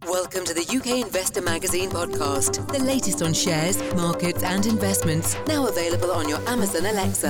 Welcome to the UK Investor Magazine podcast, the latest on shares, markets and investments, now available on your Amazon Alexa.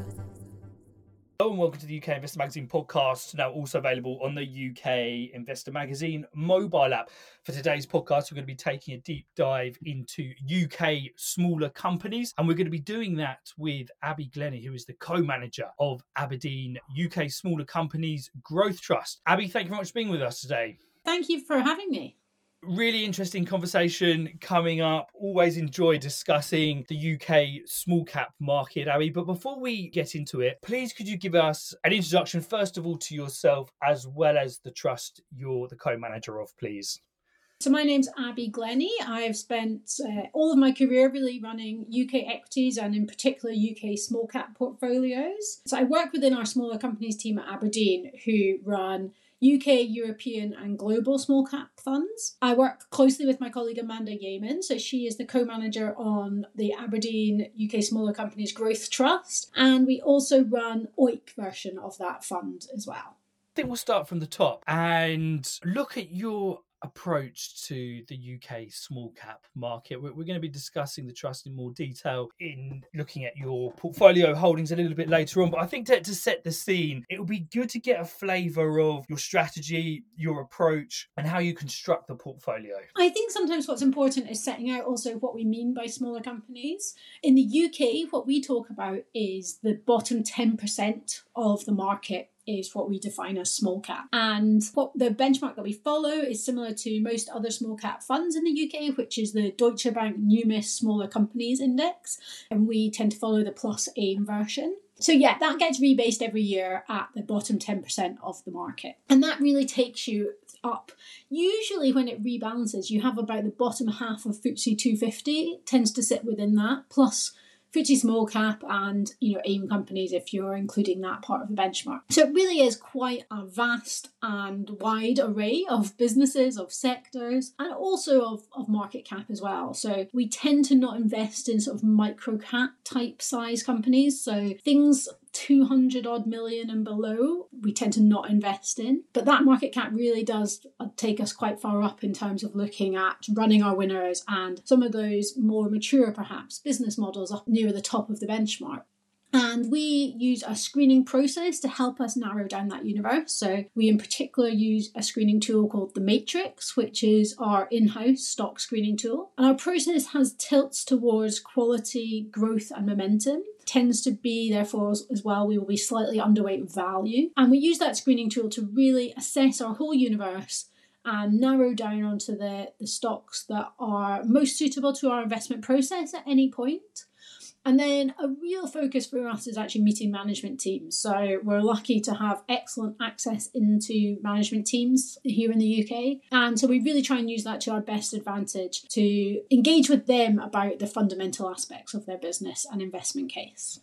Hello and welcome to the UK Investor Magazine podcast, now also available on the UK Investor Magazine mobile app. For today's podcast, we're going to be taking a deep dive into UK smaller companies, and we're going to be doing that with Abi Glennie, who is the co-manager of Aberdeen UK Smaller Companies Growth Trust. Abi, thank you very much for being with us today. Thank you for having me. Really interesting conversation coming up. Always enjoy discussing the UK small cap market, Abi. But before we get into it, please could you give us an introduction, first of all, to yourself as well as the trust you're the co-manager of, please? So my name's Abi Glennie. I've spent all of my career really running UK equities and in particular UK small cap portfolios. So I work within our smaller companies team at Aberdeen who run UK, European and global small cap funds. I work closely with my colleague Amanda Yeaman, so she is the co-manager on the Aberdeen UK Smaller Companies Growth Trust, and we also run OIC version of that fund as well. I think we'll start from the top and look at your approach to the UK small cap market. We're going to be discussing the trust in more detail in looking at your portfolio holdings a little bit later on, but I think to set the scene, it would be good to get a flavour of your strategy, your approach and how you construct the portfolio. I think sometimes what's important is setting out also what we mean by smaller companies. In the UK, what we talk about is the bottom 10% of the market is what we define as small cap. And what the benchmark that we follow is similar to most other small cap funds in the UK, which is the Deutsche Bank Numis Smaller Companies Index. And we tend to follow the plus AIM version. So yeah, that gets rebased every year at the bottom 10% of the market. And that really takes you up. Usually when it rebalances, you have about the bottom half of FTSE 250 tends to sit within that, plus FTSE small cap and AIM companies if you're including that part of the benchmark. So it really is quite a vast and wide array of businesses, of sectors, and also of market cap as well. So we tend to not invest in sort of micro cap type size companies. So things 200 odd million and below, we tend to not invest in. But that market cap really does take us quite far up in terms of looking at running our winners and some of those more mature, perhaps, business models up near the top of the benchmark. And we use a screening process to help us narrow down that universe. So we in particular use a screening tool called the Matrix, which is our in-house stock screening tool. And our process has tilts towards quality, growth and momentum. Tends to be, therefore, as well, we will be slightly underweight value. And we use that screening tool to really assess our whole universe and narrow down onto the stocks that are most suitable to our investment process at any point. And then a real focus for us is actually meeting management teams. So we're lucky to have excellent access into management teams here in the UK. And so we really try and use that to our best advantage to engage with them about the fundamental aspects of their business and investment case.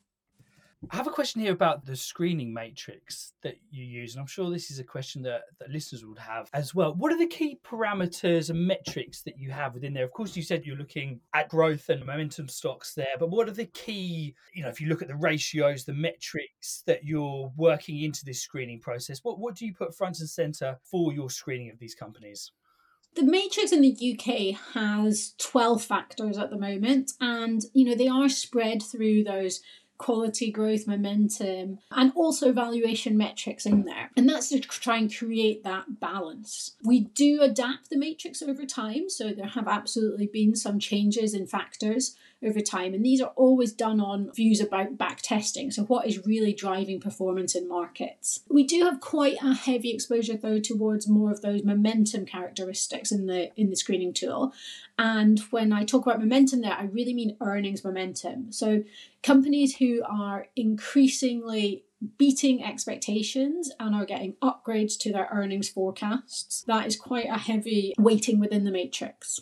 I have a question here about the screening matrix that you use, and I'm sure this is a question that listeners would have as well. What are the key parameters and metrics that you have within there? Of course, you said you're looking at growth and momentum stocks there, but what are the key, if you look at the ratios, the metrics that you're working into this screening process, what do you put front and centre for your screening of these companies? The matrix in the UK has 12 factors at the moment, and they are spread through those quality, growth, momentum, and also valuation metrics in there. And that's to try and create that balance. We do adapt the matrix over time, so there have absolutely been some changes in factors over time, and these are always done on views about back testing, so what is really driving performance in markets. We do have quite a heavy exposure though towards more of those momentum characteristics in the screening tool. And when I talk about momentum there, I really mean earnings momentum. So companies who are increasingly beating expectations and are getting upgrades to their earnings forecasts, that is quite a heavy weighting within the matrix.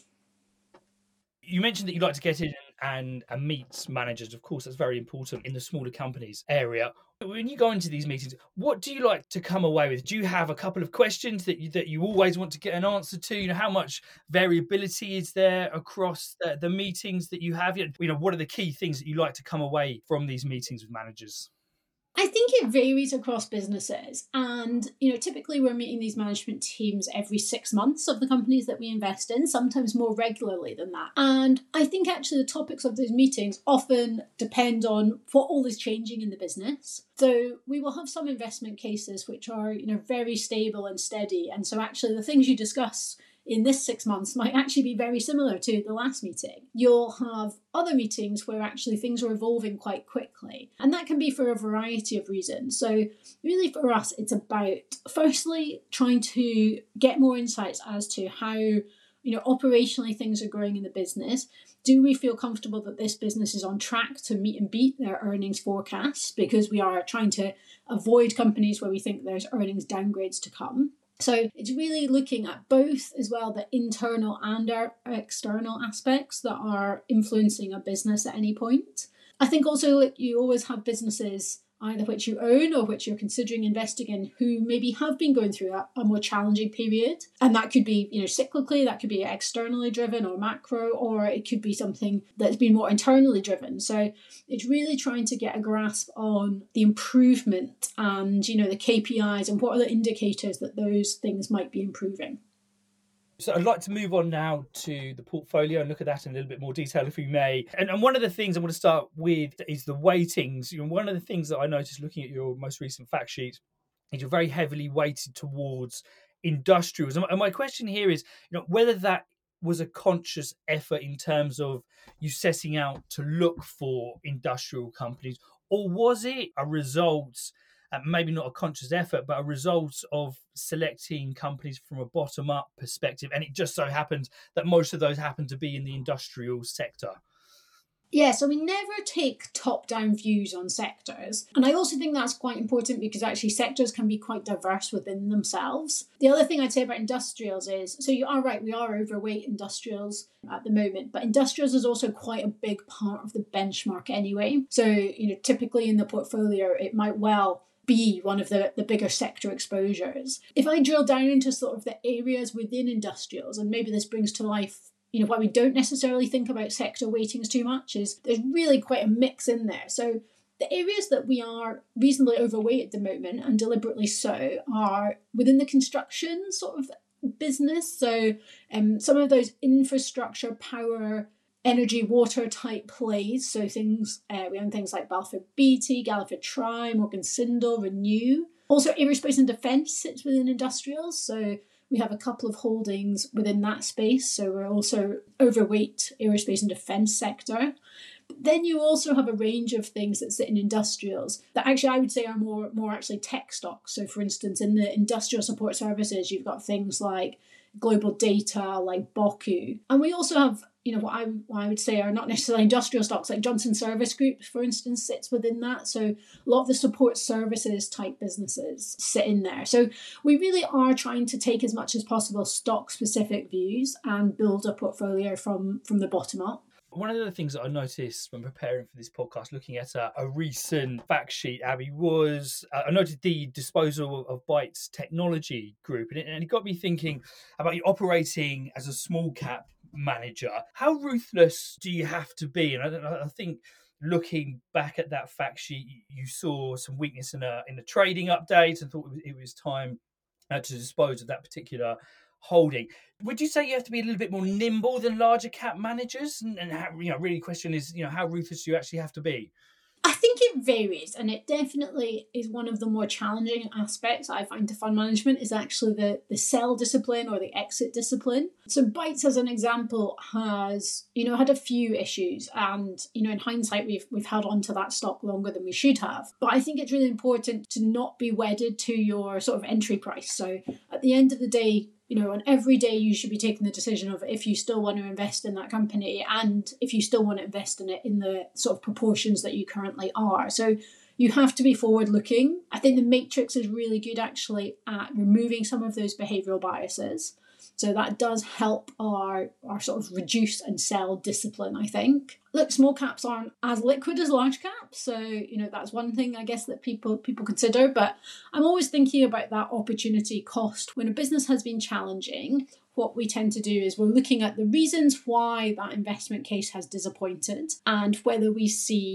You mentioned that you'd like to get in and meet managers. Of course, that's very important in the smaller companies area. When you go into these meetings, what do you like to come away with? Do you have a couple of questions that you always want to get an answer to? How much variability is there across the meetings that you have? What are the key things that you like to come away from these meetings with managers? I think it varies across businesses. And, typically we're meeting these management teams every 6 months of the companies that we invest in, sometimes more regularly than that. And I think actually the topics of those meetings often depend on what all is changing in the business. So we will have some investment cases which are, very stable and steady. And so actually the things you discuss in this 6 months might actually be very similar to the last meeting. You'll have other meetings where actually things are evolving quite quickly. And that can be for a variety of reasons. So really for us, it's about firstly trying to get more insights as to how operationally things are growing in the business. Do we feel comfortable that this business is on track to meet and beat their earnings forecasts? Because we are trying to avoid companies where we think there's earnings downgrades to come. So it's really looking at both as well the internal and our external aspects that are influencing a business at any point. I think also you always have businesses either which you own or which you're considering investing in who maybe have been going through a more challenging period. And that could be, cyclically, that could be externally driven or macro, or it could be something that's been more internally driven. So it's really trying to get a grasp on the improvement and, the KPIs and what are the indicators that those things might be improving. So I'd like to move on now to the portfolio and look at that in a little bit more detail, if we may. And one of the things I want to start with is the weightings. One of the things that I noticed looking at your most recent fact sheet is you're very heavily weighted towards industrials. And my question here is, whether that was a conscious effort in terms of you setting out to look for industrial companies, or was it a result, maybe not a conscious effort, but a result of selecting companies from a bottom-up perspective, and it just so happens that most of those happen to be in the industrial sector? Yeah, so we never take top-down views on sectors. And I also think that's quite important because actually sectors can be quite diverse within themselves. The other thing I'd say about industrials is, so you are right, we are overweight industrials at the moment, but industrials is also quite a big part of the benchmark anyway. So, typically in the portfolio, it might well be one of the bigger sector exposures. If I drill down into sort of the areas within industrials, and maybe this brings to life why we don't necessarily think about sector weightings too much, is there's really quite a mix in there. So the areas that we are reasonably overweight at the moment, and deliberately so, are within the construction sort of business. So some of those infrastructure, power, energy, water type plays. So things, we own things like Balfour Beatty, Galliford Try, Morgan Sindall, Renew. Also aerospace and defence sits within industrials. So we have a couple of holdings within that space, so we're also overweight aerospace and defence sector. But then you also have a range of things that sit in industrials that actually I would say are more actually tech stocks. So for instance, in the industrial support services, you've got things like Global Data, like Boku. And we also have, what I would say are not necessarily industrial stocks, like Johnson Service Group, for instance, sits within that. So a lot of the support services type businesses sit in there. So we really are trying to take as much as possible stock-specific views and build a portfolio from the bottom up. One of the things that I noticed when preparing for this podcast, looking at a recent fact sheet, Abby, was I noted the disposal of Bytes Technology Group, and it got me thinking about you operating as a small cap manager. How ruthless do you have to be? And I think looking back at that fact sheet, you saw some weakness in a trading update and thought it was time to dispose of that particular holding. Would you say you have to be a little bit more nimble than larger cap managers? And how, really question is, how ruthless do you actually have to be? I think it varies, and it definitely is one of the more challenging aspects I find to fund management is actually the sell discipline or the exit discipline. So Bytes, as an example, has had a few issues, and in hindsight we've held on to that stock longer than we should have. But I think it's really important to not be wedded to your sort of entry price. So at the end of the day, on every day you should be taking the decision of if you still want to invest in that company and if you still want to invest in it in the sort of proportions that you currently are. So you have to be forward looking. I think the matrix is really good actually at removing some of those behavioural biases. So that does help our sort of reduce and sell discipline, I think. Look, small caps aren't as liquid as large caps. So, that's one thing I guess that people consider. But I'm always thinking about that opportunity cost. When a business has been challenging, what we tend to do is we're looking at the reasons why that investment case has disappointed and whether we see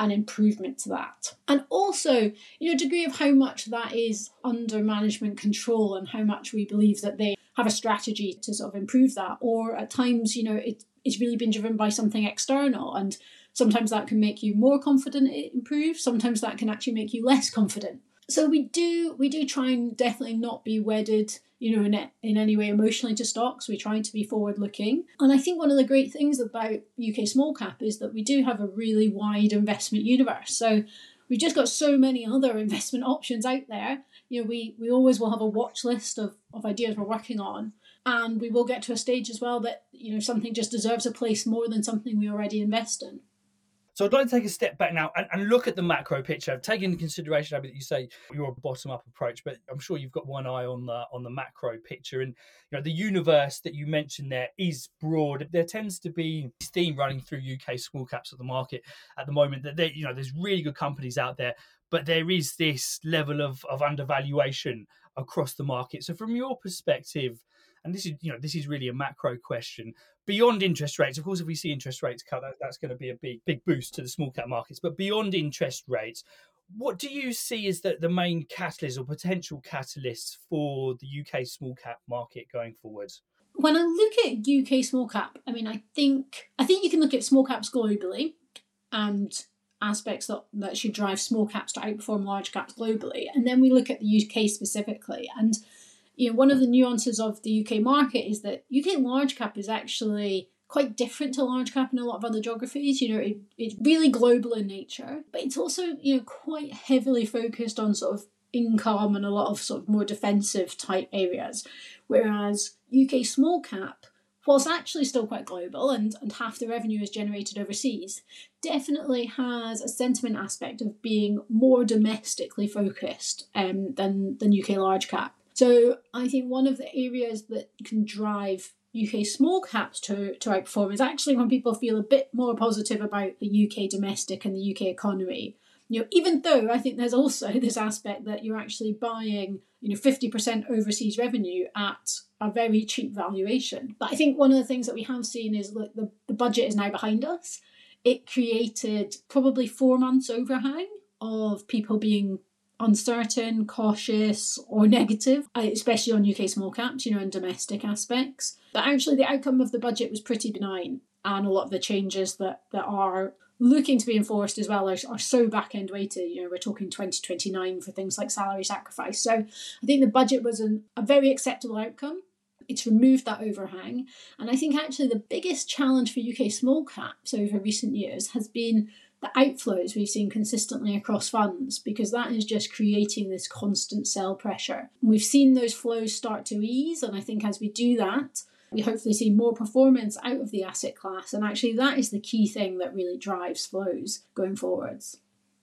an improvement to that. And also, a degree of how much that is under management control and how much we believe that they have a strategy to sort of improve that. Or at times, it's really been driven by something external, and sometimes that can make you more confident it improves. Sometimes that can actually make you less confident. So we do try and definitely not be wedded, in any way emotionally to stocks. We try to be forward looking. And I think one of the great things about UK small cap is that we do have a really wide investment universe. So we've just got so many other investment options out there. We always will have a watch list of ideas we're working on. And we will get to a stage as well that, something just deserves a place more than something we already invest in. So I'd like to take a step back now and look at the macro picture. Take into consideration, Abby, that you say you're a bottom-up approach, but I'm sure you've got one eye on the macro picture. And the universe that you mentioned there is broad. There tends to be this theme running through UK small caps at the market at the moment that there's really good companies out there, but there is this level of undervaluation across the market. So from your perspective, and this is really a macro question, beyond interest rates, of course, if we see interest rates cut, that's going to be a big boost to the small cap markets. But beyond interest rates, what do you see as the main catalyst or potential catalysts for the UK small cap market going forward? When I look at UK small cap, I think you can look at small caps globally and aspects that should drive small caps to outperform large caps globally. And then we look at the UK specifically. And one of the nuances of the UK market is that UK large cap is actually quite different to large cap in a lot of other geographies. It's really global in nature, but it's also, quite heavily focused on sort of income and a lot of sort of more defensive type areas. Whereas UK small cap, whilst actually still quite global and half the revenue is generated overseas, definitely has a sentiment aspect of being more domestically focused than UK large cap. So I think one of the areas that can drive UK small caps to outperform is actually when people feel a bit more positive about the UK domestic and the UK economy. Even though I think there's also this aspect that you're actually buying 50% overseas revenue at a very cheap valuation. But I think one of the things that we have seen is that the budget is now behind us. It created probably 4 months overhang of people being uncertain, cautious, or negative, especially on UK small caps, and domestic aspects. But actually the outcome of the budget was pretty benign, and a lot of the changes that are looking to be enforced as well are so back-end weighted. We're talking 2029 for things like salary sacrifice. So I think the budget was a very acceptable outcome. It's removed that overhang. And I think actually the biggest challenge for UK small caps over recent years has been the outflows we've seen consistently across funds, because that is just creating this constant sell pressure. We've seen those flows start to ease, and I think as we do that, we hopefully see more performance out of the asset class. And actually that is the key thing that really drives flows going forwards.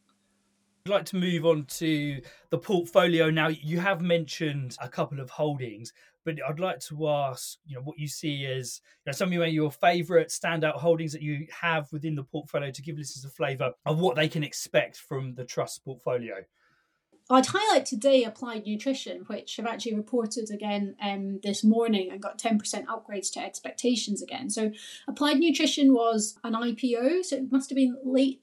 I'd like to move on to the portfolio now. You have mentioned a couple of holdings, but I'd like to ask, what you see as some of your favourite standout holdings that you have within the portfolio, to give listeners a flavour of what they can expect from the trust portfolio. I'd highlight today Applied Nutrition, which have actually reported again this morning and got 10% upgrades to expectations again. So Applied Nutrition was an IPO, so it must have been late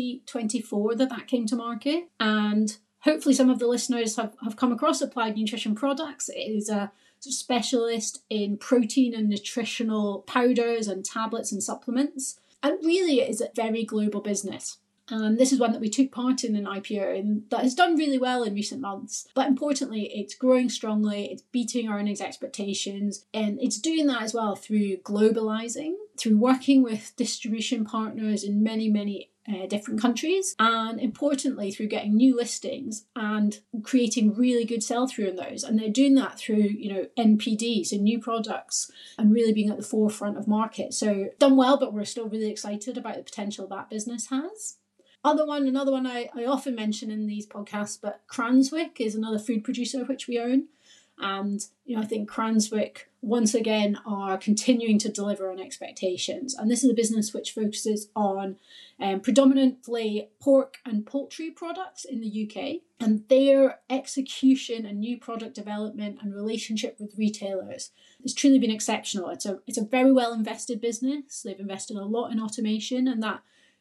2024 that came to market. And hopefully some of the listeners have come across Applied Nutrition products. It is a specialist in protein and nutritional powders and tablets and supplements. And really it is a very global business. And this is one that we took part in an IPO and that has done really well in recent months. But importantly, it's growing strongly, it's beating our earnings expectations, and it's doing that as well through globalizing, through working with distribution partners in many different countries, and importantly through getting new listings and creating really good sell-through in those. And they're doing that through NPD, so new products, and really being at the forefront of market. So done well, but we're still really excited about the potential that business has. Another one I often mention in these podcasts, but Cranswick is another food producer which we own. And I think Cranswick once again are continuing to deliver on expectations. And this is a business which focuses on predominantly pork and poultry products in the UK. And their execution and new product development and relationship with retailers has truly been exceptional. It's a very well invested business. They've invested a lot in automation, and that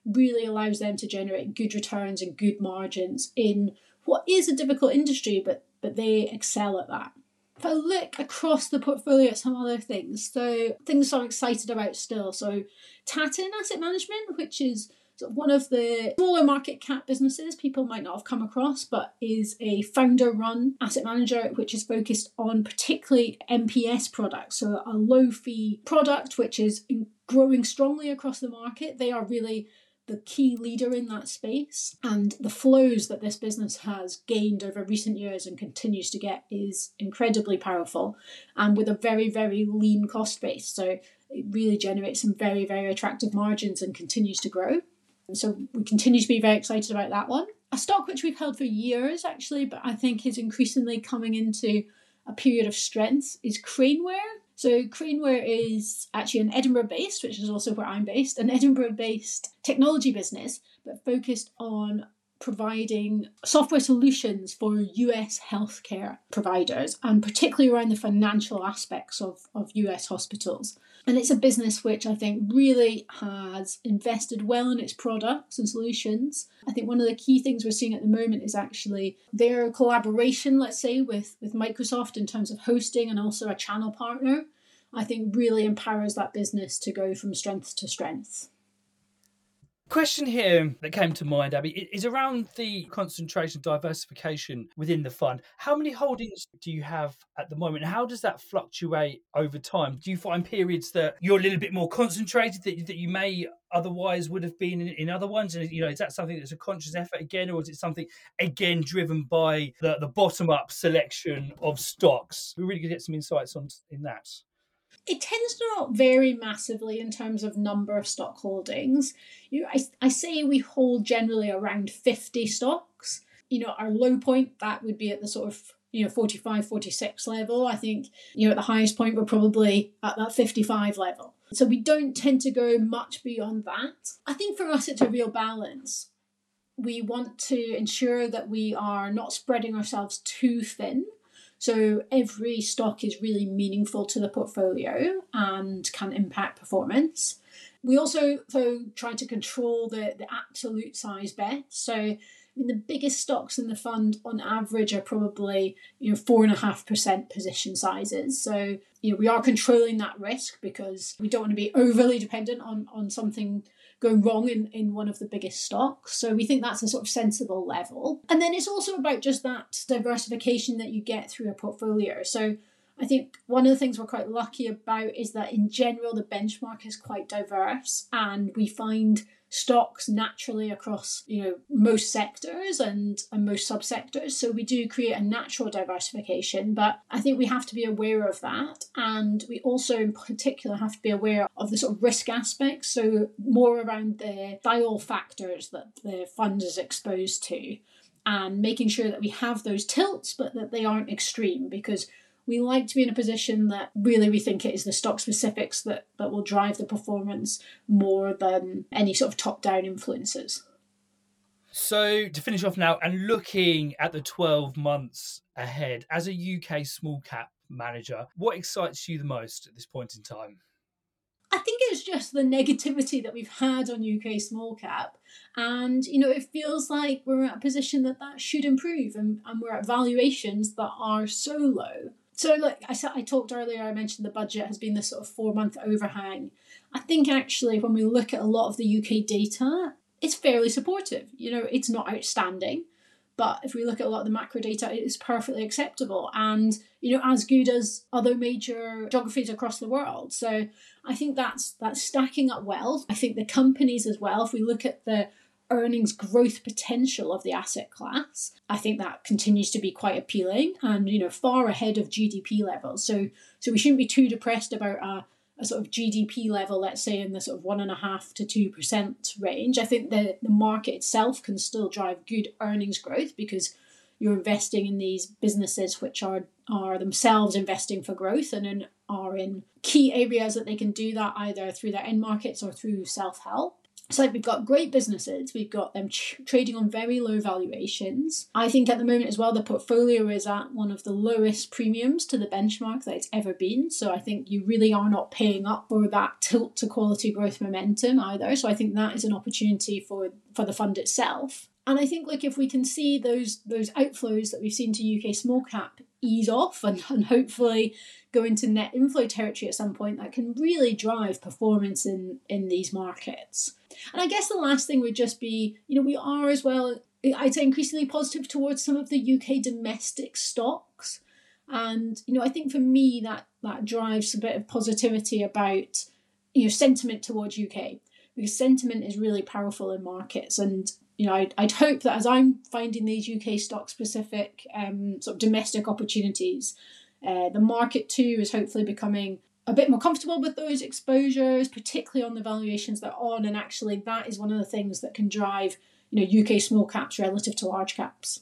really allows them to generate good returns and good margins in what is a difficult industry, but they excel at that. If I look across the portfolio at some other things, so things I'm excited about still. So Tatton Asset Management, which is sort of one of the smaller market cap businesses people might not have come across, but is a founder-run asset manager which is focused on particularly MPS products, so a low-fee product which is growing strongly across the market. They are really the key leader in that space, and the flows that this business has gained over recent years and continues to get is incredibly powerful, and with a very, very lean cost base. So it really generates some very, very attractive margins and continues to grow. So we continue to be very excited about that one. A stock which we've held for years, actually, but I think is increasingly coming into a period of strength, is Craneware. So Craneware is actually an Edinburgh-based, which is also where I'm based, an Edinburgh-based technology business, but focused on providing software solutions for US healthcare providers, and particularly around the financial aspects of US hospitals. And it's a business which I think really has invested well in its products and solutions. I think one of the key things we're seeing at the moment is actually their collaboration, let's say, with Microsoft in terms of hosting and also a channel partner, I think really empowers that business to go from strength to strength. Question here that came to mind, Abby, is around the concentration diversification within the fund. How many holdings do you have at the moment? How does that fluctuate over time? Do you find periods that you're a little bit more concentrated that you may otherwise would have been in other ones? And, is that something that's a conscious effort again, or is it something, again, driven by the bottom-up selection of stocks? We're really going to get some insights in that. It tends to not vary massively in terms of number of stock holdings. I say we hold generally around 50 stocks. Our low point, that would be at the sort of 45, 46 level. I think, at the highest point, we're probably at that 55 level. So we don't tend to go much beyond that. I think for us, it's a real balance. We want to ensure that we are not spreading ourselves too thin. So every stock is really meaningful to the portfolio and can impact performance. We also, though, try to control the absolute size bets. So the biggest stocks in the fund on average are probably 4.5% position sizes. So we are controlling that risk because we don't want to be overly dependent on something going wrong in one of the biggest stocks. So we think that's a sort of sensible level. And then it's also about just that diversification that you get through a portfolio. So I think one of the things we're quite lucky about is that in general, the benchmark is quite diverse, and we find stocks naturally across most sectors and most subsectors. So we do create a natural diversification, but I think we have to be aware of that, and we also in particular have to be aware of the sort of risk aspects, so more around the style factors that the fund is exposed to, and making sure that we have those tilts but that they aren't extreme, because we like to be in a position that really we think it is the stock specifics that will drive the performance more than any sort of top-down influences. So to finish off now, and looking at the 12 months ahead, as a UK small cap manager, what excites you the most at this point in time? I think it's just the negativity that we've had on UK small cap. And, it feels like we're at a position that should improve, and we're at valuations that are so low. So look, I talked earlier, I mentioned the budget has been this sort of 4-month overhang. I think actually when we look at a lot of the UK data, it's fairly supportive. It's not outstanding, but if we look at a lot of the macro data, it is perfectly acceptable and, as good as other major geographies across the world. So I think that's stacking up well. I think the companies as well, if we look at the earnings growth potential of the asset class, I think that continues to be quite appealing and far ahead of GDP levels. So we shouldn't be too depressed about a sort of GDP level, let's say in the sort of 1.5% to 2% range. I think the market itself can still drive good earnings growth because you're investing in these businesses which are themselves investing for growth and are in key areas that they can do that either through their end markets or through self-help. It's like we've got great businesses, we've got them trading on very low valuations. I think at the moment as well, the portfolio is at one of the lowest premiums to the benchmark that it's ever been. So I think you really are not paying up for that tilt to quality growth momentum either. So I think that is an opportunity for the fund itself. And I think, look, if we can see those outflows that we've seen to UK small cap ease off and hopefully go into net inflow territory at some point, that can really drive performance in these markets. And I guess the last thing would just be, we are as well, I'd say, increasingly positive towards some of the UK domestic stocks. And, I think for me that drives a bit of positivity about, sentiment towards UK, because sentiment is really powerful in markets. And I'd hope that as I'm finding these UK stock-specific sort of domestic opportunities, the market too is hopefully becoming a bit more comfortable with those exposures, particularly on the valuations they're on. And actually, that is one of the things that can drive, UK small caps relative to large caps.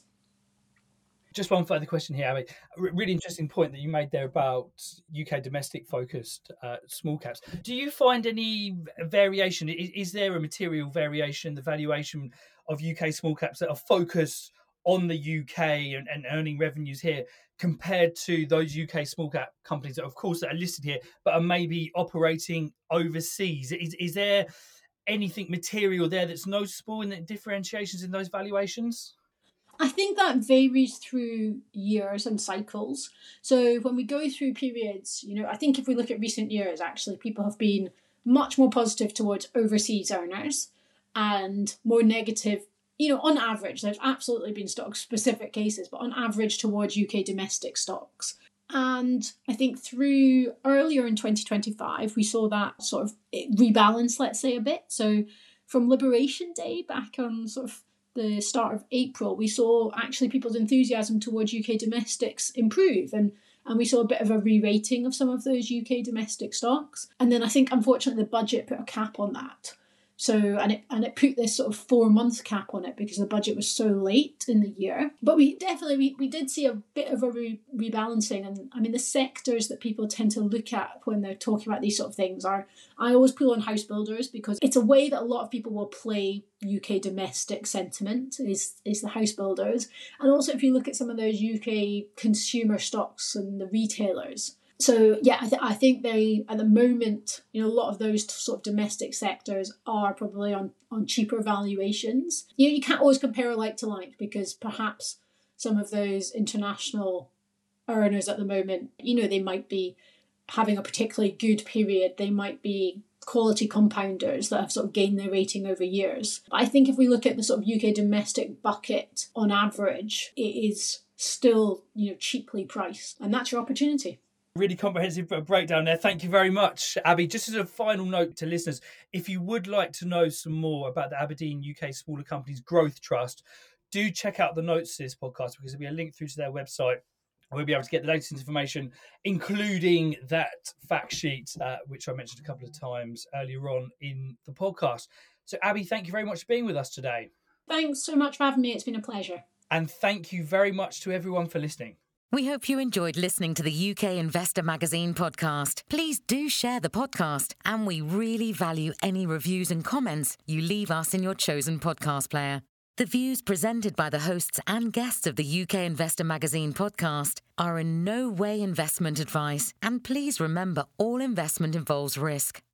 Just one further question here, Abby. Really interesting point that you made there about UK domestic focused small caps. Do you find any variation? Is there a material variation in the valuation of UK small caps that are focused on the UK and earning revenues here compared to those UK small cap companies that, of course, that are listed here, but are maybe operating overseas? Is there anything material there that's noticeable in the differentiations in those valuations? I think that varies through years and cycles. So when we go through periods, I think if we look at recent years, actually, people have been much more positive towards overseas earners and more negative, on average. There's absolutely been stock-specific cases, but on average towards UK domestic stocks. And I think through earlier in 2025, we saw that sort of rebalance, let's say, a bit. So from Liberation Day back on sort of the start of April, we saw actually people's enthusiasm towards UK domestics improve, and we saw a bit of a re-rating of some of those UK domestic stocks. And then I think, unfortunately, the budget put a cap on that. So, and it put this sort of 4-month cap on it because the budget was so late in the year. But we did see a bit of a rebalancing. And I mean, the sectors that people tend to look at when they're talking about these sort of things are, I always pull on house builders because it's a way that a lot of people will play UK domestic sentiment is the house builders. And also if you look at some of those UK consumer stocks and the retailers. So yeah, I think they, at the moment, a lot of those sort of domestic sectors are probably on cheaper valuations. You can't always compare a like to like because perhaps some of those international earners at the moment, they might be having a particularly good period. They might be quality compounders that have sort of gained their rating over years. But I think if we look at the sort of UK domestic bucket on average, it is still, cheaply priced, and that's your opportunity. Really comprehensive breakdown there. Thank you very much, Abby. Just as a final note to listeners, if you would like to know some more about the Aberdeen UK Smaller Companies Growth Trust, do check out the notes to this podcast because there'll be a link through to their website. We'll be able to get the latest information, including that fact sheet, which I mentioned a couple of times earlier on in the podcast. So, Abby, thank you very much for being with us today. Thanks so much for having me. It's been a pleasure. And thank you very much to everyone for listening. We hope you enjoyed listening to the UK Investor Magazine podcast. Please do share the podcast, and we really value any reviews and comments you leave us in your chosen podcast player. The views presented by the hosts and guests of the UK Investor Magazine podcast are in no way investment advice, and please remember all investment involves risk.